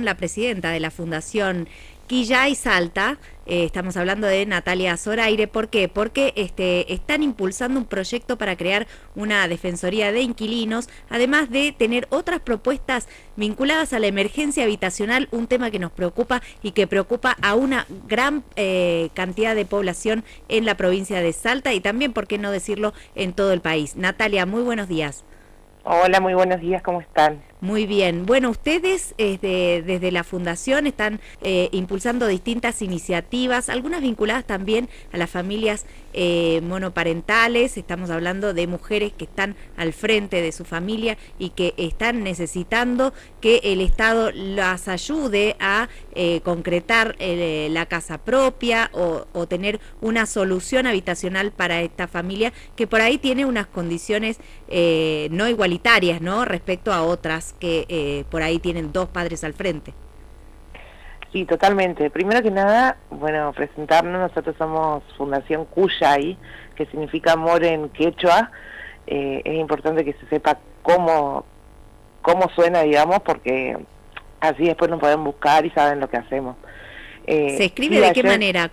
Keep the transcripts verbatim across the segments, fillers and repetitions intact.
con la presidenta de la Fundación Quilla y Salta. Eh, estamos hablando de Natalia Zoraire. ¿Por qué? Porque este, están impulsando un proyecto para crear una defensoría de inquilinos, además de tener otras propuestas vinculadas a la emergencia habitacional, un tema que nos preocupa y que preocupa a una gran eh, cantidad de población en la provincia de Salta y también, por qué no decirlo, en todo el país. Natalia, muy buenos días. Hola, muy buenos días, ¿cómo están? Muy bien. Bueno, ustedes desde, desde la Fundación están eh, impulsando distintas iniciativas, algunas vinculadas también a las familias eh, monoparentales. Estamos hablando de mujeres que están al frente de su familia y que están necesitando que el Estado las ayude a eh, concretar eh, la casa propia o, o tener una solución habitacional para esta familia que por ahí tiene unas condiciones eh, no igualitarias, ¿no?, respecto a otras que eh, por ahí tienen dos padres al frente. Sí, totalmente. Primero que nada, bueno, presentarnos, nosotros somos Fundación Cuyay, que significa amor en quechua. Eh, es importante que se sepa cómo, cómo suena, digamos, porque así después nos pueden buscar y saben lo que hacemos. Eh, ¿Se escribe sí, de ayer, qué manera?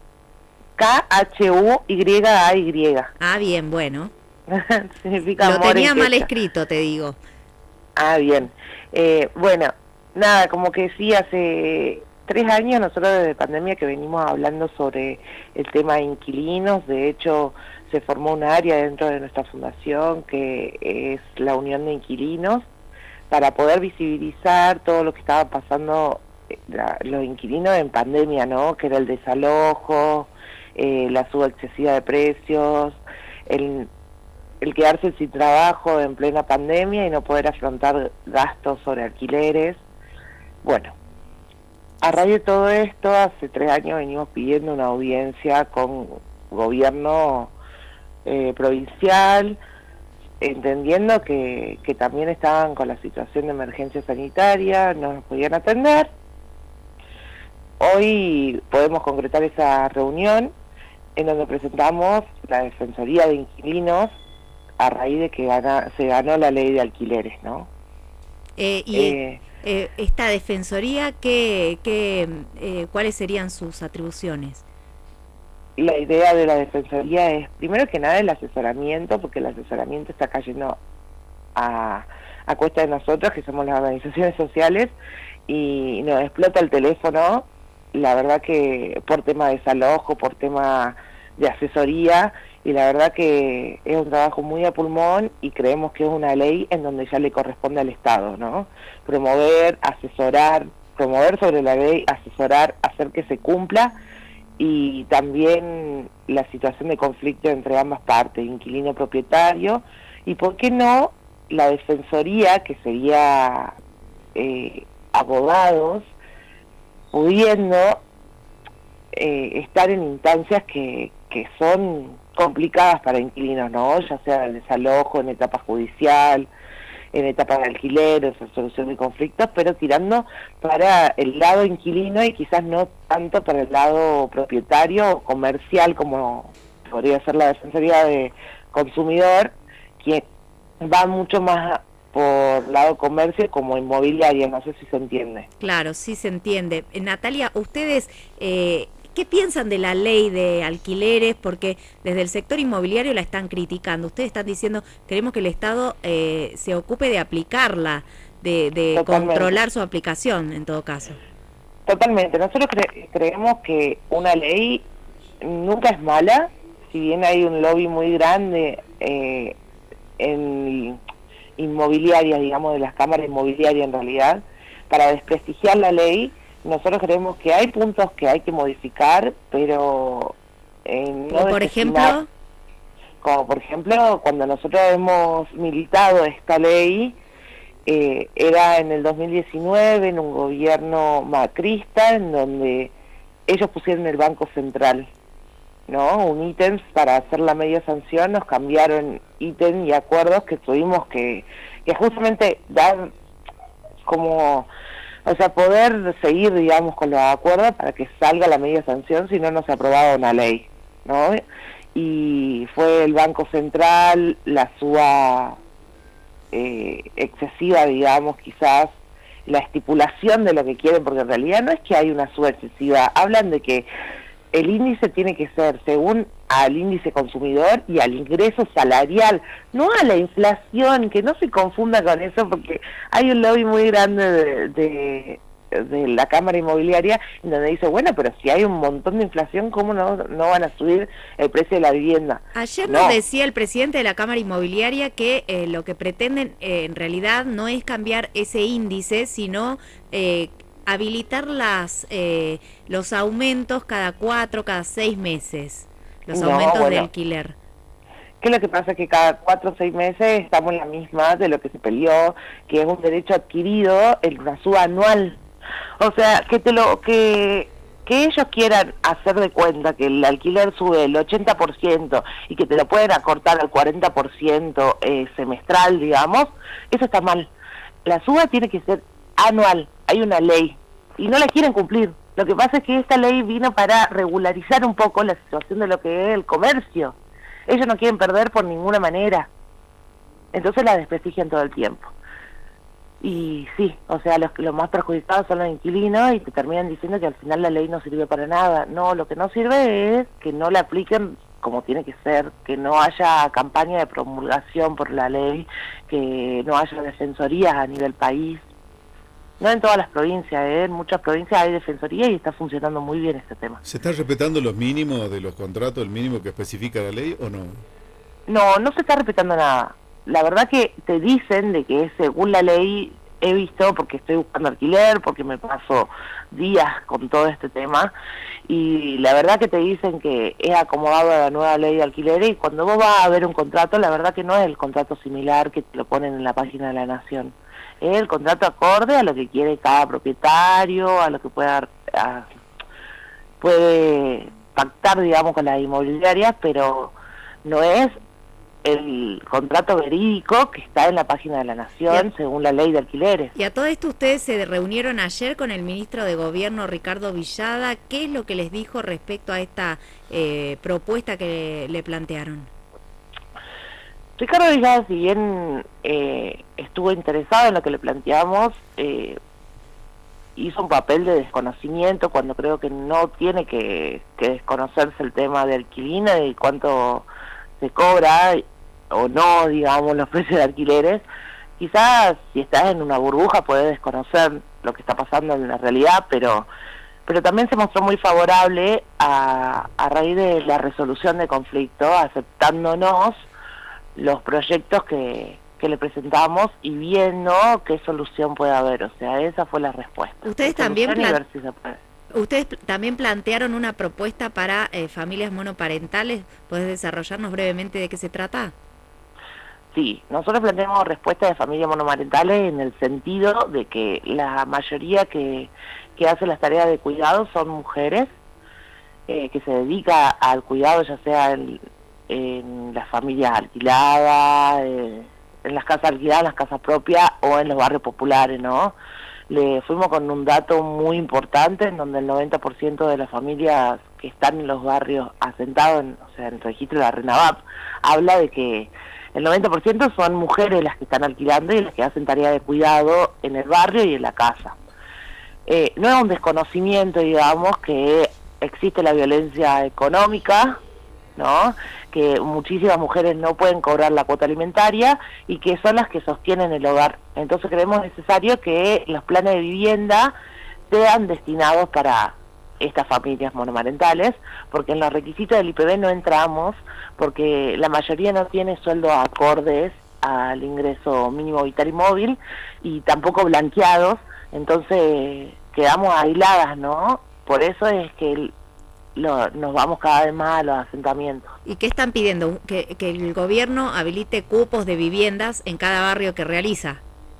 K H U Y A Y. Ah, bien, bueno. Significa Lo amor tenía en mal quechua. escrito, te digo. Ah, bien. Eh, bueno, nada, como que sí, hace tres años nosotros desde pandemia que venimos hablando sobre el tema de inquilinos. De hecho, se formó un área dentro de nuestra fundación que es la Unión de Inquilinos, para poder visibilizar todo lo que estaba pasando la, los inquilinos en pandemia, ¿no? Que era el desalojo, eh, la suba excesiva de precios, el... el quedarse sin trabajo en plena pandemia y no poder afrontar gastos sobre alquileres. Bueno, a raíz de todo esto, hace tres años venimos pidiendo una audiencia con gobierno eh, provincial, entendiendo que, que también estaban con la situación de emergencia sanitaria, no nos podían atender. Hoy podemos concretar esa reunión en donde presentamos la Defensoría de Inquilinos a raíz de que gana, se ganó la ley de alquileres, ¿no? Eh, y Eh, eh, esta defensoría, ¿qué, qué, eh, ¿cuáles serían sus atribuciones? la idea de la Defensoría es, primero que nada, el asesoramiento, porque el asesoramiento está cayendo a, a cuesta de nosotros, que somos las organizaciones sociales, y nos explota el teléfono, la verdad que por tema de desalojo, por tema de asesoría, y la verdad que es un trabajo muy a pulmón y creemos que es una ley en donde ya le corresponde al Estado, ¿no? Promover, asesorar, promover sobre la ley, asesorar, hacer que se cumpla, y también la situación de conflicto entre ambas partes, inquilino-propietario, y por qué no la defensoría, que sería eh, abogados, pudiendo eh, estar en instancias que, que son complicadas para inquilinos, ¿no? Ya sea el desalojo, en etapa judicial, en etapa de alquiler, en resolución de conflictos, pero tirando para el lado inquilino y quizás no tanto para el lado propietario o comercial, como podría ser la Defensoría de Consumidor, que va mucho más por lado comercio como inmobiliaria, no sé si se entiende. Claro, sí se entiende. Eh, Natalia, ustedes... Eh, ¿qué piensan de la ley de alquileres? Porque desde el sector inmobiliario la están criticando. Ustedes están diciendo, queremos que el Estado eh, se ocupe de aplicarla, de, de controlar su aplicación, en todo caso. Totalmente. Nosotros cre creemos que una ley nunca es mala, si bien hay un lobby muy grande eh, en inmobiliarias, digamos, de las cámaras inmobiliarias en realidad, para desprestigiar la ley. Nosotros creemos que hay puntos que hay que modificar, pero eh, no como por ejemplo, como por ejemplo cuando nosotros hemos militado esta ley, eh, era en el dos mil diecinueve, en un gobierno macrista, en donde ellos pusieron el Banco Central, ¿no? Un ítem para hacer la media sanción, nos cambiaron ítem y acuerdos que tuvimos que, que justamente dar como... O sea, poder seguir, digamos, con los acuerdos para que salga la media sanción, si no, no se aprobaba una ley, ¿no? Y fue el Banco Central, la suba eh, excesiva, digamos, quizás, la estipulación de lo que quieren, porque en realidad no es que hay una suba excesiva, hablan de que el índice tiene que ser según al índice consumidor y al ingreso salarial, no a la inflación, que no se confunda con eso, porque hay un lobby muy grande de, de, de la Cámara Inmobiliaria, en donde dice, bueno, pero si hay un montón de inflación, ¿cómo no, no van a subir el precio de la vivienda? Ayer no. nos decía el presidente de la Cámara Inmobiliaria que eh, lo que pretenden eh, en realidad no es cambiar ese índice, sino eh, habilitar las eh, los aumentos cada cuatro, cada seis meses, los no, aumentos bueno, de alquiler. Que lo que pasa es que cada cuatro o seis meses estamos en la misma de lo que se peleó, que es un derecho adquirido en una suba anual. O sea, que te lo que que ellos quieran hacer de cuenta que el alquiler sube el ochenta por ciento y que te lo pueden acortar al cuarenta por ciento eh, semestral, digamos, eso está mal. La suba tiene que ser anual, hay una ley, y no la quieren cumplir. Lo que pasa es que esta ley vino para regularizar un poco la situación de lo que es el comercio. Ellos no quieren perder por ninguna manera, entonces la desprestigian todo el tiempo. Y sí, o sea, los, los más perjudicados son los inquilinos y te terminan diciendo que al final la ley no sirve para nada. No, lo que no sirve es que no la apliquen como tiene que ser, que no haya campaña de promulgación por la ley, que no haya defensorías a nivel país. No en todas las provincias, ¿eh? En muchas provincias hay defensoría y está funcionando muy bien este tema. ¿Se están respetando los mínimos de los contratos, el mínimo que especifica la ley o no? No, no se está respetando nada. La verdad que te dicen de que según la ley, he visto, porque estoy buscando alquiler, porque me paso días con todo este tema, y la verdad que te dicen que es acomodado a la nueva ley de alquileres, y cuando vos vas a ver un contrato, la verdad que no es el contrato similar que te lo ponen en la página de la Nación. Es el contrato acorde a lo que quiere cada propietario, a lo que pueda a, puede pactar, digamos, con las inmobiliarias, pero no es el contrato verídico que está en la página de la Nación, a, según la ley de alquileres. Y a todo esto ustedes se reunieron ayer con el ministro de Gobierno, Ricardo Villada. ¿Qué es lo que les dijo respecto a esta eh, propuesta que le, le plantearon? Ricardo Villada, si bien eh, estuvo interesado en lo que le planteamos, eh, hizo un papel de desconocimiento cuando creo que no tiene que, que desconocerse el tema de alquilina y cuánto se cobra o no, digamos, los precios de alquileres. Quizás si estás en una burbuja puedes desconocer lo que está pasando en la realidad, pero pero también se mostró muy favorable a, a raíz de la resolución de conflicto, aceptándonos los proyectos que, que le presentamos y viendo qué solución puede haber. O sea, esa fue la respuesta. Ustedes también plan... ver si se puede. Ustedes también plantearon una propuesta para eh, familias monoparentales. ¿Podés desarrollarnos brevemente de qué se trata? Sí, nosotros planteamos respuestas de familias monomarentales en el sentido de que la mayoría que, que hace las tareas de cuidado son mujeres, eh, que se dedica al cuidado, ya sea en, en las familias alquiladas, eh, en las casas alquiladas, en las casas propias o en los barrios populares, ¿no? Le fuimos con un dato muy importante en donde el noventa por ciento de las familias que están en los barrios asentados, en, o sea, en el registro de la RENAVAP, habla de que el noventa por ciento son mujeres las que están alquilando y las que hacen tarea de cuidado en el barrio y en la casa. Eh, no es un desconocimiento, digamos, que existe la violencia económica, ¿no? Que muchísimas mujeres no pueden cobrar la cuota alimentaria y que son las que sostienen el hogar. Entonces creemos necesario que los planes de vivienda sean destinados para estas familias monomarentales, porque en los requisitos del I P B no entramos, porque la mayoría no tiene sueldos acordes al ingreso mínimo vital y móvil y tampoco blanqueados, entonces quedamos aisladas, ¿no? Por eso es que el, Lo, nos vamos cada vez más a los asentamientos. ¿Y qué están pidiendo? ¿Que, que el gobierno habilite cupos de viviendas en cada barrio que realiza?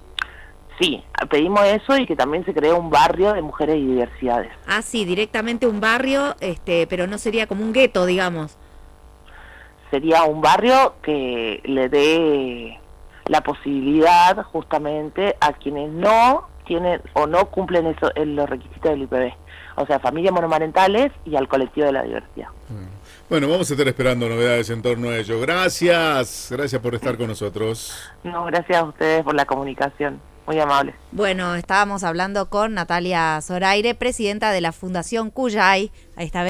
Sí, pedimos eso y que también se cree un barrio de mujeres y diversidades. Ah, sí, directamente un barrio, este, pero no sería como un gueto, digamos. Sería un barrio que le dé la posibilidad justamente a quienes no tienen o no cumplen eso, en los requisitos del I P B. O sea, familias monomarentales y al colectivo de la diversidad. Bueno, vamos a estar esperando novedades en torno a ello. Gracias, gracias por estar con nosotros. No, gracias a ustedes por la comunicación. Muy amable. Bueno, estábamos hablando con Natalia Zoraire, presidenta de la Fundación Cuyay. Esta vez